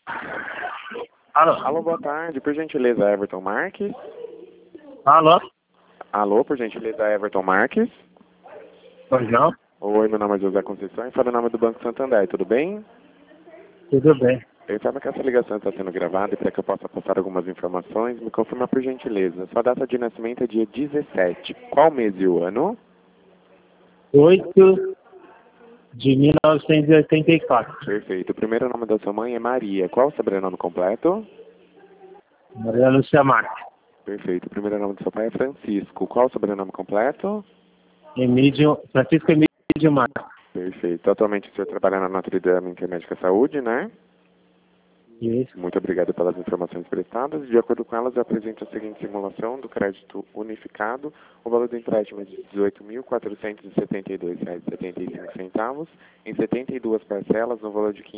Alô? Alô, boa tarde. Por gentileza, Everton Marques. Alô? Alô, por gentileza, Everton Marques. Pois não? Oi, meu nome é José Conceição e falo em nome do Banco Santander. Tudo bem? Tudo bem. Eu informo que essa ligação está sendo gravada e para que eu possa passar algumas informações, me confirma por gentileza. Sua data de nascimento é dia 17. Qual mês e o ano? 8 de 1984. Perfeito. O primeiro nome da sua mãe é Maria. Qual o sobrenome completo? Maria Lúcia Marques. Perfeito. O primeiro nome do seu pai é Francisco. Qual o sobrenome completo? Francisco Emílio Marques. Perfeito. Atualmente o senhor trabalha na Notre Dame Intermédica Saúde, né? Isso. Muito obrigado pelas informações prestadas. De acordo com elas, eu apresento a seguinte simulação do crédito unificado. O valor do empréstimo é de R$ 18.472,75 em 72 parcelas, no valor de R$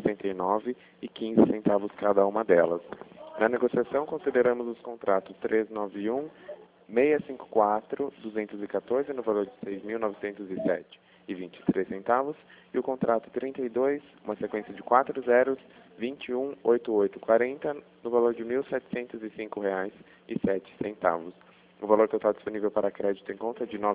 569,15 cada uma delas. Na negociação, consideramos os contratos 391, 654-214 no valor de R$ 6.907,23 e o contrato 32, uma sequência de 4 zeros, 218840 no valor de R$ 1.705,07. O valor total disponível para crédito em conta é de R$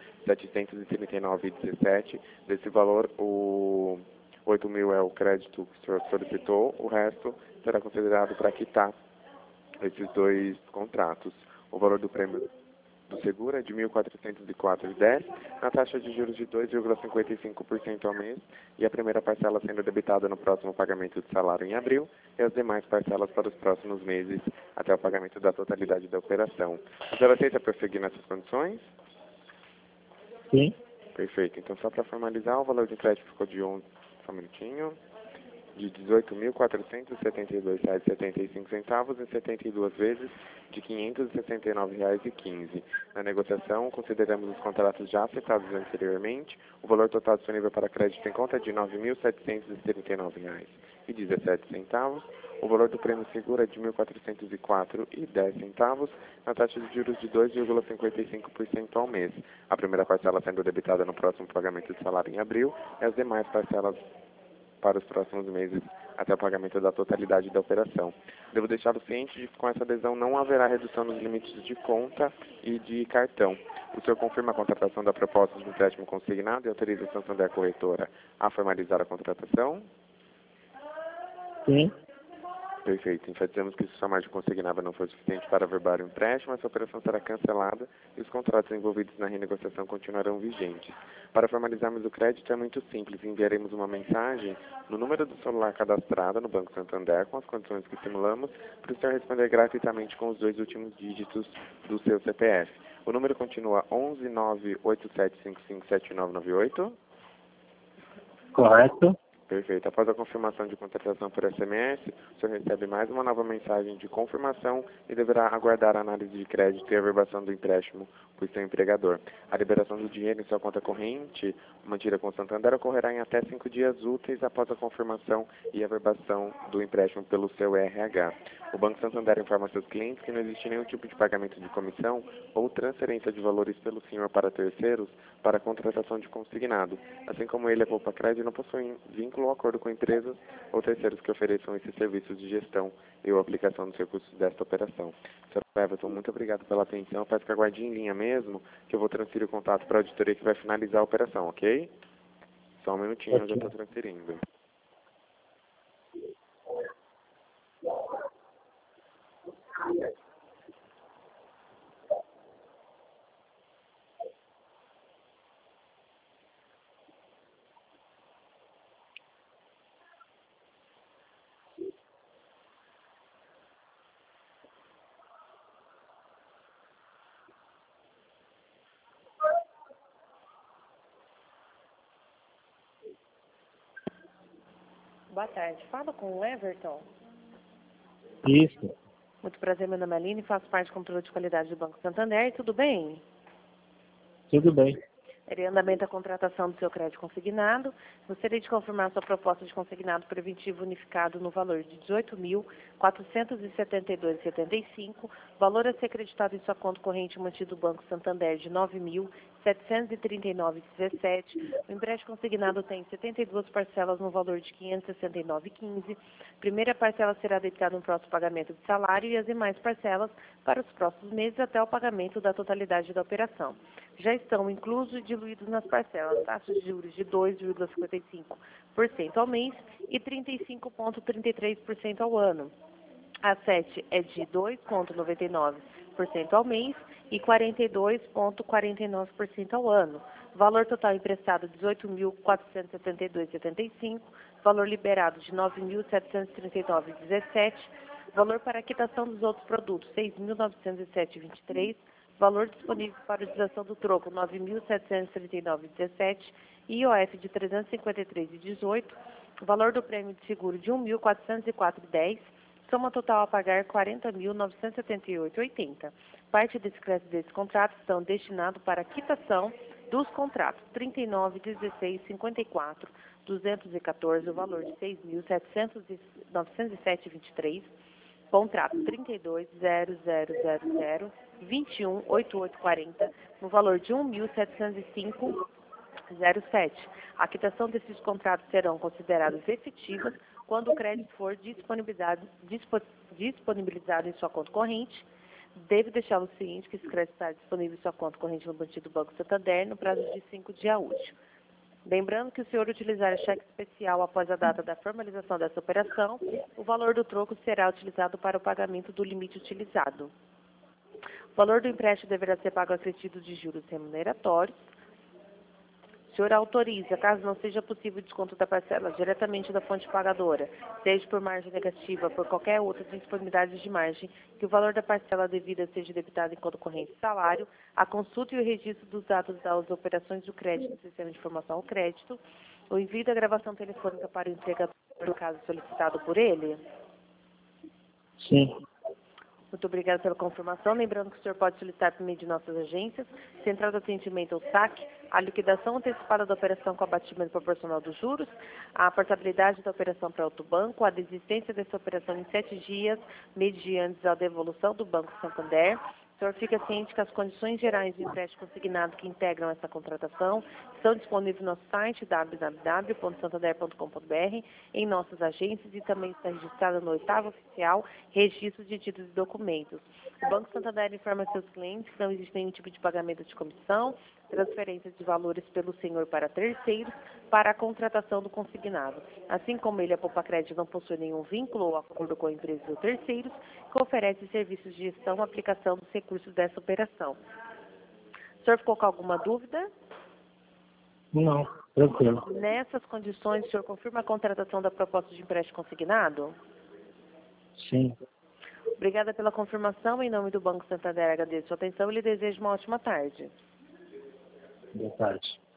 9.739,17. Desse valor, o 8.000 é o crédito que o senhor solicitou, o resto será considerado para quitar esses dois contratos. O valor do prêmio do seguro é de R$ 1.404,10, na taxa de juros de 2,55% ao mês, e a primeira parcela sendo debitada no próximo pagamento de salário em abril, e as demais parcelas para os próximos meses, até o pagamento da totalidade da operação. O senhor aceita prosseguir nessas condições? Sim. Perfeito. Então, só para formalizar, o valor do empréstimo ficou de só um minutinho, de R$ 18.472,75 em 72 vezes de R$ 569,15. Na negociação, consideramos os contratos já citados anteriormente. O valor total disponível para crédito em conta é de R$ 9.739,17. O valor do prêmio seguro é de R$ 1.404,10, na taxa de juros de 2,55% ao mês. A primeira parcela sendo debitada no próximo pagamento de salário em abril e as demais parcelas para os próximos meses, até o pagamento da totalidade da operação. Devo deixá-lo ciente de que com essa adesão não haverá redução nos limites de conta e de cartão. O senhor confirma a contratação da proposta de empréstimo consignado e autoriza a Santander Corretora a formalizar a contratação? Sim. Perfeito. Enfatizamos que se sua margem consignada não for suficiente para averbar o empréstimo, essa operação será cancelada e os contratos envolvidos na renegociação continuarão vigentes. Para formalizarmos o crédito é muito simples. Enviaremos uma mensagem no número do celular cadastrado no Banco Santander com as condições que simulamos para o senhor responder gratuitamente com os 2 últimos dígitos do seu CPF. O número continua 11987557998. Correto. Perfeito. Após a confirmação de contratação por SMS, o senhor recebe mais uma nova mensagem de confirmação e deverá aguardar a análise de crédito e a averbação do empréstimo por seu empregador. A liberação do dinheiro em sua conta corrente, mantida com o Santander, ocorrerá em até 5 dias úteis após a confirmação e averbação do empréstimo pelo seu RH. O Banco Santander informa seus clientes que não existe nenhum tipo de pagamento de comissão ou transferência de valores pelo senhor para terceiros para a contratação de consignado. Assim como ele, a Poupa Crédito não possui vínculo ou acordo com empresas ou terceiros que ofereçam esses serviços de gestão e ou aplicação dos recursos desta operação. Sr. Everton, muito obrigado pela atenção. Peço que aguarde em linha mesmo, que eu vou transferir o contato para a auditoria que vai finalizar a operação, ok? Só um minutinho, eu já estou transferindo. Boa tarde. Fala com o Everton. Isso. Muito prazer, meu nome é Aline, faço parte do controle de qualidade do Banco Santander. Tudo bem? Tudo bem. Em andamento a contratação do seu crédito consignado. Gostaria de confirmar sua proposta de consignado preventivo unificado no valor de R$ 18.472,75, valor a ser acreditado em sua conta corrente mantido do Banco Santander de R$ 9.739,17. O empréstimo consignado tem 72 parcelas no valor de R$ 569,15. Primeira parcela será debitada no próximo pagamento de salário e as demais parcelas para os próximos meses até o pagamento da totalidade da operação. Já estão inclusos e diluídos nas parcelas taxas de juros de 2,55% ao mês e 35,33% ao ano. A 7 é de 2,99% ao mês e 42,49% ao ano. Valor total emprestado R$ 18.472,75, valor liberado de R$ 9.739,17, valor para quitação dos outros produtos R$ 6.907,23, valor disponível para utilização do troco R$ 9.739,17, IOF de R$ 353,18, valor do prêmio de seguro de R$ 1.404,10, soma total a pagar R$ 40.978,80. Parte desse crédito desses contratos estão destinados para a quitação dos contratos 39.16.54, 214, o valor de R$ 6.907,23, contrato 32.0000, 21.8840, no valor de R$ 1.705,07. A quitação desses contratos serão consideradas efetivas quando o crédito for disponibilizado em sua conta corrente. Deve deixar o seguinte, que esse crédito está disponível em sua conta corrente no do Banco Santander no prazo de 5 dias úteis. Lembrando que, se o senhor utilizar cheque especial após a data da formalização dessa operação, o valor do troco será utilizado para o pagamento do limite utilizado. O valor do empréstimo deverá ser pago acrescido de juros remuneratórios. O senhor autoriza, caso não seja possível o desconto da parcela diretamente da fonte pagadora, seja por margem negativa ou por qualquer outra disponibilidade de margem, que o valor da parcela devida seja debitado em conta corrente de salário, a consulta e o registro dos dados das operações do crédito no sistema de informação ao crédito, o envio da gravação telefônica para o entregador, no caso solicitado por ele. Sim. Muito obrigada pela confirmação. Lembrando que o senhor pode solicitar por meio de nossas agências, Central de Atendimento ou SAC, a liquidação antecipada da operação com abatimento proporcional dos juros, a portabilidade da operação para outro banco, a desistência dessa operação em 7 dias, mediante a devolução do Banco Santander. O senhor fica ciente que as condições gerais de empréstimo consignado que integram essa contratação estão disponíveis no nosso site www.santander.com.br, em nossas agências, e também está registrada no 8º oficial Registro de Títulos e Documentos. O Banco Santander informa seus clientes que não existe nenhum tipo de pagamento de comissão, transferências de valores pelo senhor para terceiros para a contratação do consignado. Assim como ele, a Poupa Crédito não possui nenhum vínculo ou acordo com empresas ou terceiros que oferecem serviços de gestão e aplicação dos recursos dessa operação. O senhor ficou com alguma dúvida? Não, tranquilo. Nessas condições, o senhor confirma a contratação da proposta de empréstimo consignado? Sim. Obrigada pela confirmação. Em nome do Banco Santander, agradeço a sua atenção e lhe desejo uma ótima tarde. Boa tarde.